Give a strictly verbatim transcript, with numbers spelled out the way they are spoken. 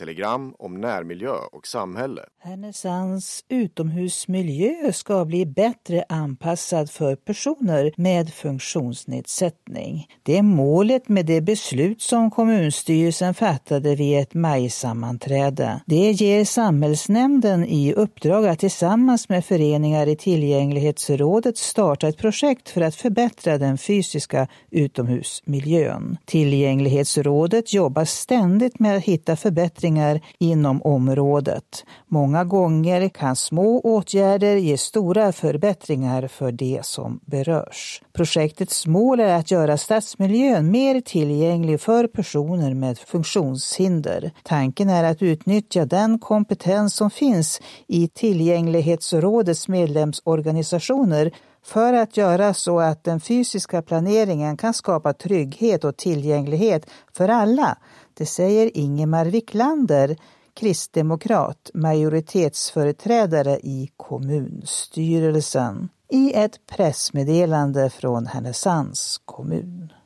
Telegram om närmiljö och samhälle. Härnösands utomhusmiljö ska bli bättre anpassad för personer med funktionsnedsättning. Det är målet med det beslut som kommunstyrelsen fattade vid ett majsammanträde. Det ger samhällsnämnden i uppdrag att tillsammans med föreningar i tillgänglighetsrådet starta ett projekt för att förbättra den fysiska utomhusmiljön. Tillgänglighetsrådet jobbar ständigt med att hitta förbättringar inom området. Många gånger kan små åtgärder ge stora förbättringar för det som berörs. Projektets mål är att göra stadsmiljön mer tillgänglig för personer med funktionshinder. Tanken är att utnyttja den kompetens som finns i Tillgänglighetsrådets medlemsorganisationer för att göra så att den fysiska planeringen kan skapa trygghet och tillgänglighet för alla. Det säger Ingemar Wiklander, kristdemokrat, majoritetsföreträdare i kommunstyrelsen, i ett pressmeddelande från Härnösands kommun.